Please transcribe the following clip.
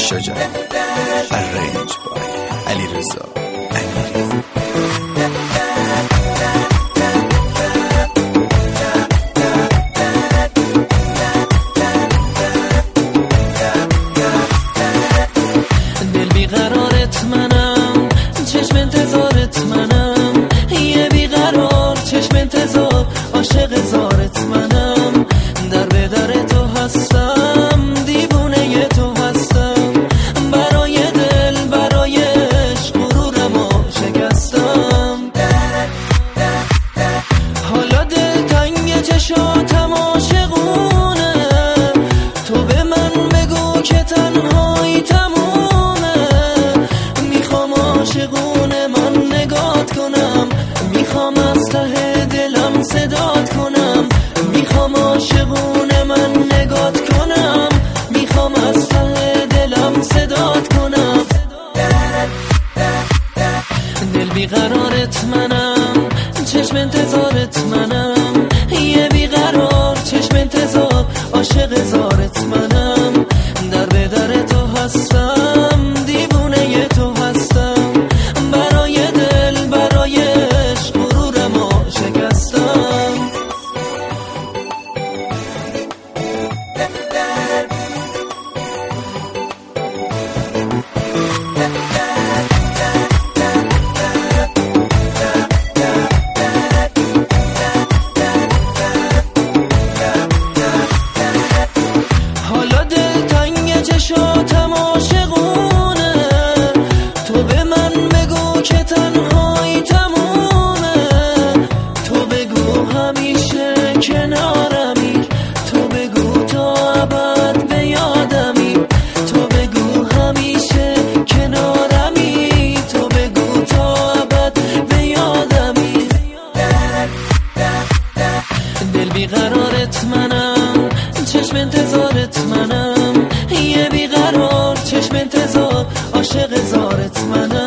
شجاع الرنج بای علیرضا دل بیقرارت منم، چشم انتظارت منم، یه بیقرار چشم انتظار، عاشق زارت منم، در به در تو هستم، دیوونه تو هستم، برای دل برای عشق غرورمو شکستم. حالا دل تنگ چشاتم عاشقونه، تو به من بگو که تنهایی تمومه، میخوام عاشقونه من نگات کنم، میخوام از ته دلم صدات کنم، میخوام عاشقونه من نگات کنم، میخوام از ته دلم صدات کنم. دل بیقرارت منم، چشم انتظارت منم، یه بیقرار چشم انتظار، عاشق زارت منم، در به در تو هستم، دیوونه تو هستم، برای دل برای عشق غرورمو شکستم. حالا دل تنگ چشاتم عاشقونه، تو به من بگو که تنهایی تمومه، تو بگو همیشه کنارمی، تو بگو تا ابد به یادمی، تو بگو همیشه کنارمی، تو بگو تا ابد به یادمی. دل بیقرارت منم، چشم انتظارت منم، یه بیقرار چشم انتظار، عاشق زارت منم.